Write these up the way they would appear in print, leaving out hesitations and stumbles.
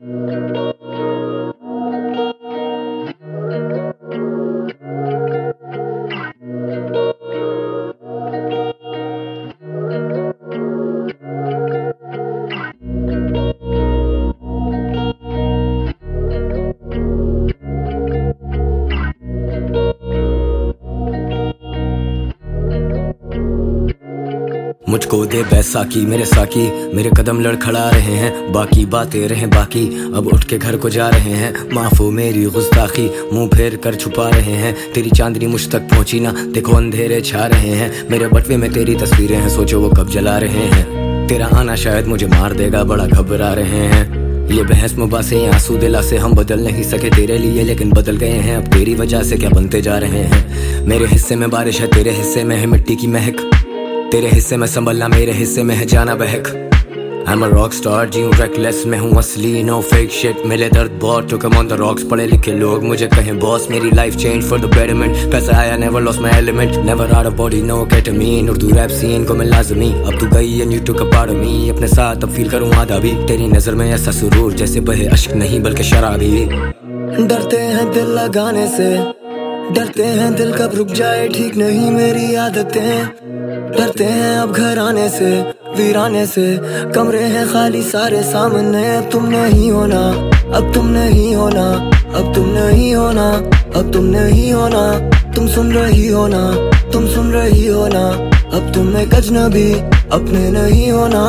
मुझको दे बैसाखी मेरे साकी, मेरे कदम लड़खड़ा रहे हैं, बाकी बातें रहे बाकी, अब उठ के घर को जा रहे हैं। माफ हो मेरी गुस्ताखी, मुंह फेर कर छुपा रहे हैं, तेरी चांदनी मुझ तक पहुंची ना, देखो अंधेरे छा रहे हैं। मेरे बटवे में तेरी तस्वीरें हैं, सोचो वो कब जला रहे हैं। तेरा आना शायद मुझे मार देगा, बड़ा घबरा रहे हैं। ये बहस मुबासे आंसू दिला से हम बदल नहीं सके तेरे लिए, लेकिन बदल गए हैं अब तेरी वजह से, क्या बनते जा रहे हैं। मेरे हिस्से में बारिश है, तेरे हिस्से में है मिट्टी की महक, तेरे हिस्से में संभलना, मेरे हिस्से में है जाना बहक। I'm a rock star, जीऊं reckless, मैं हूँ असली, no fake shit। मिले दर्द बहुत, took 'em on the rocks, पढ़े लिखे लोग मुझे कहें boss, मेरी life changed for the betterment। पैसा आया, never lost my element, never out of body, no ketamine। Urdu rap scene को मैं लाज़मी, अब तू गई and you took a part of me। अपने साथ अब feel करूँ आधा भी, तेरी नजर में ऐसा सुरूर जैसे बहे अश्क नहीं बल्कि शराबी। डरते हैं दिल लगाने से, डरते हैं दिल कब रुक जाए, ठीक नहीं मेरी आदतें। डरते हैं अब घर आने से, वीराने से, कमरे हैं खाली सारे सामने। अब तुम नहीं होना, अब तुम नहीं होना, अब तुम नहीं होना, अब तुम नहीं होना। तुम सुन रही हो ना, तुम सुन रही हो ना, अब तुम एक अजनबी अपने नहीं होना।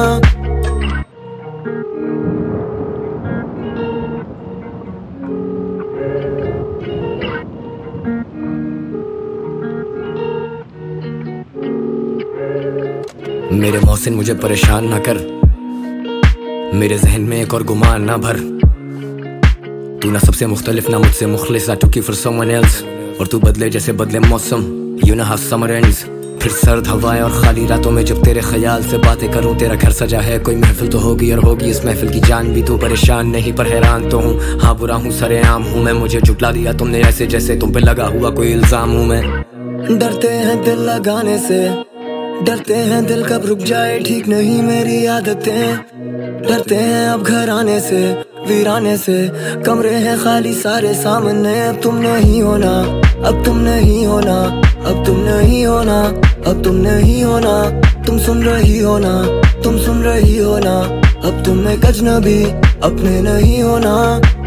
मेरे मोहसिन मुझे परेशान ना कर, मेरे जहन में एक और गुमान ना भर। तू ना सबसे मुख्तलिफ ना मुझसे मुखलिस, I took you for someone else। और तू बदले जैसे बदले मौसम, you know how summer ends। फिर सर्द हवाएं और खाली रातों में जब तेरे ख्याल से बातें करूं, तेरा घर सजा है, कोई महफिल तो होगी और होगी इस महफिल की जान भी। तू परेशान नहीं पर हैरान तो हूँ, हाँ बुरा हूँ सरेआम हूँ मैं, मुझे झुठला दिया तुमने ऐसे जैसे तुम पे लगा हुआ कोई इल्जाम हूँ मैं। डरते हैं दिल लगाने से, डरते हैं दिल कब रुक जाए, ठीक नहीं मेरी आदतें। डरते हैं अब घर आने से, वीराने से, कमरे हैं खाली सारे सामने। अब तुम नहीं होना, अब तुम नहीं होना, अब तुम नहीं होना, अब तुम नहीं होना। तुम सुन रही हो ना, तुम सुन रही हो ना, अब तुम एक अजनबी अपने नहीं होना।